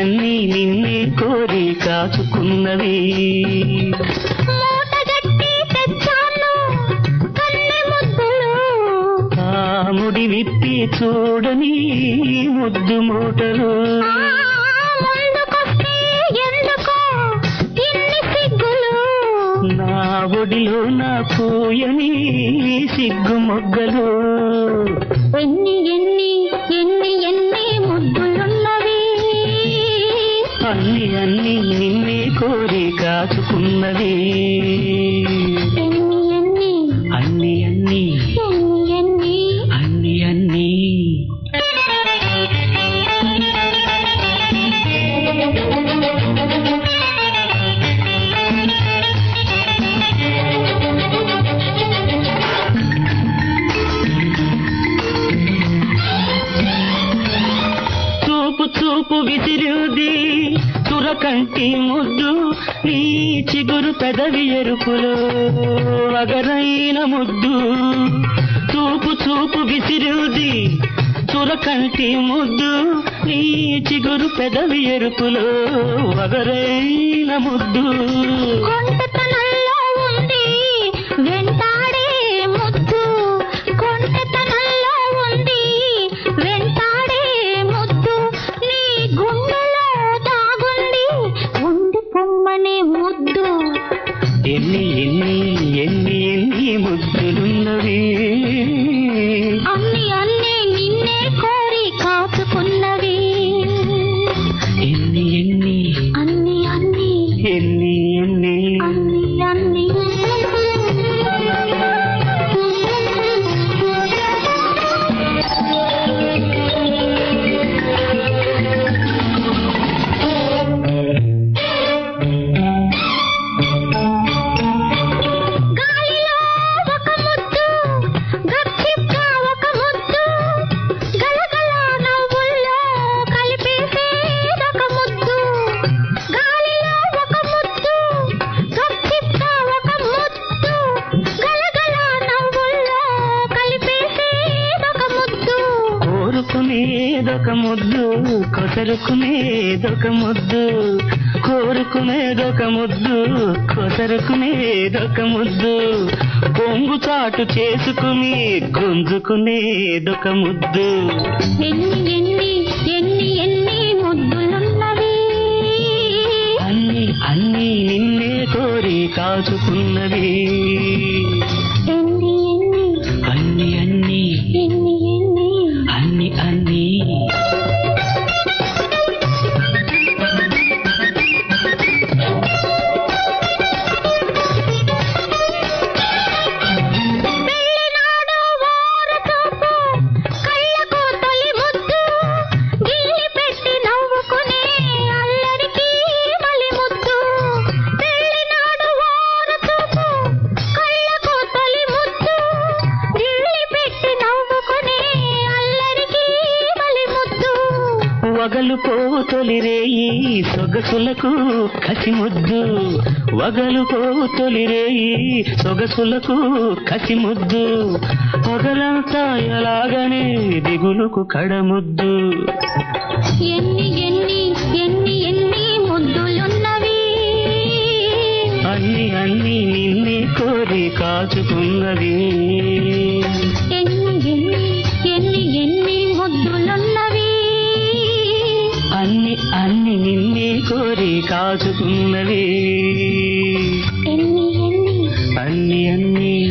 అన్ని నిన్నే కోరి కాచుకున్నవి. ముడి విప్పి చూడని ముద్దు మూటలు నా ఒడిలో నా పూయని సిగ్గు మొగ్గలు. ఎన్ని ఎన్ని ఎన్ని ఎన్ని ముద్దులున్నవి, అన్ని అన్ని నిన్నే కోరి కాచుకున్నవి. ఎన్ని ఎన్ని అన్ని అన్ని ఎన్ని ఎన్ని అన్ని అన్ని. చూపు చూపు విసిరుది తురకంటి ముద్దు, నీ చిగురు పెదవి ఎరుపులో వగరైన ముద్దు. చూపు చూపు విసిరుది తురకంటి ముద్దు, నీ చిగురు పెదవి ఎరుపులో వగరైన ముద్దు. కొంటతనంలో ఉంది వెంటాడే ముద్దు, కొంటతనంలో ఉంది వెంటాడే ముద్దు, నీ గుండెలో దాగుంది ఉండి పొమ్మనే ముద్దు. ఎన్ని ఎన్ని ఎన్ని ఎన్ని ముద్దులున్నవి, అన్ని అన్ని నిన్నే కోరి కాచుకున్నవి. ఎన్ని ఎన్ని అన్ని అన్ని ఎన్ని ఎన్ని. అన్ని అన్ని గాలిలో ఒక ముద్దు, గప్చిప్గా ఒక ముద్దు, గలగల నవ్వుల్లో కలిపేసేదొక ముద్దు. గాలిలో ఒక ముద్దు, గప్చిప్గా ఒక ముద్దు, గలగల నవ్వుల్లో కలిపేసేదొక ముద్దు. కోరుకునేదొక ముద్దు, కొసరుకునేదొక ముద్దు, కోరుకునేదొక ముద్దు, కొసరుకునేదొక ముద్దు, కొంగు చాటు చేసుకుని గుంజుకునేదొక ముద్దు. ఎన్ని ఎన్ని ఎన్ని ఎన్ని ముద్దులున్నవి, అన్ని అన్ని నిన్నే కోరి కాచుకున్నవి. ఎన్ని ఎన్ని అన్ని అన్ని ఎన్ని ఎన్ని అన్ని అన్ని. పెళ్ళినాడు వారసపు కళ్ళకు తొలి ముద్దు, గిల్లి పెట్టి నవ్వుకునే అల్లరికి మలి ముద్దు. పెళ్ళినాడు వారసపు కళ్ళకు తొలి ముద్దు, గిల్లి పెట్టి నవ్వుకునే అల్లరికి మలి ముద్దు. వగలు పోవు తొలి రేయి సొగసులకు కసి ముద్దు, వగలు పోవు తొలి రేయి సొగసులకు కసి ముద్దు, పగలంతా ఎలాగనే దిగులుకు కడముద్దు. ఎన్ని ఎన్ని ఎన్ని ఎన్ని ముద్దులున్నవి, అన్ని అన్ని నిన్నే కోరి కాచుకున్నవి. ఎన్ని ఎన్ని ఎన్ని ఎన్ని ముద్దులున్నవి, అన్ని అన్ని నిన్నే కోరి కాచుకున్నవి. ఎన్ని ఎన్ని అన్ని అన్ని